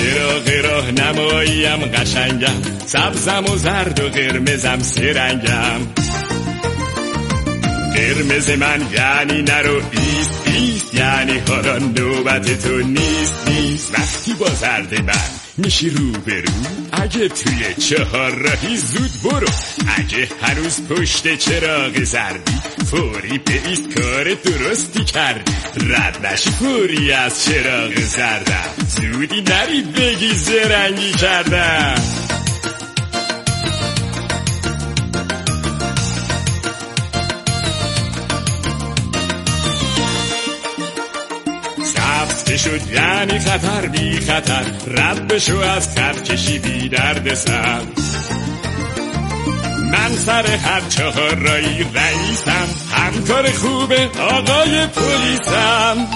چراغ راهنماییم قشنگم، سبزم و زرد و قرمزم سرنگم. قرمز من یعنی نرو ایست یعنی حالا نوبت تو نیست. وقتی با زرد من میشی روبرو، اگه توی چهار راهی زود برو. اگه هنوز پشت چراغ زردی، فوری بایست کار درستی کردی. رد نشی فوری از چراغ زردم، زودی نری بگی زرنگی کردم. سبز شد یعنی خطر بی خطر، رد بشو از خط کشی بی درد سر. من سر هر چهار رایی رئیسم، همکار خوبه آقای پلیسم.